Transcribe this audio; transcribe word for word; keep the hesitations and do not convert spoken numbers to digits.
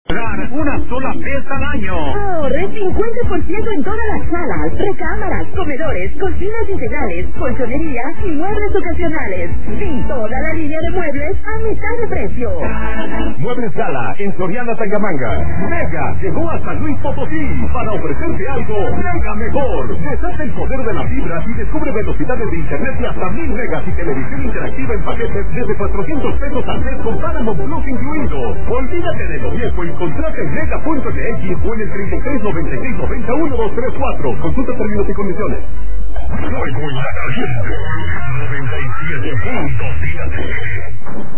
Una sola vez al año. Ahorre cincuenta por ciento en todas las salas, recámaras, comedores, cocinas integrales, colchonería y muebles ocasionales. Y toda la línea de muebles a mitad de precio. Muebles Sala en Soriana Tangamanga. Mega llegó a San Luis Potosí para ofrecerte algo mega mejor. Deshace el poder de la fibra y descubre velocidades de internet de hasta mil megas y televisión interactiva en paquetes desde cuatrocientos pesos al mes con Paramount Plus incluido. Olvídate de lo viejo y contrate en mega punto m x o en el treinta y tres noventa y seis noventa uno dos tres cuatro. Consulta términos y condiciones. Fuego en la caliente. noventa y siete punto siete.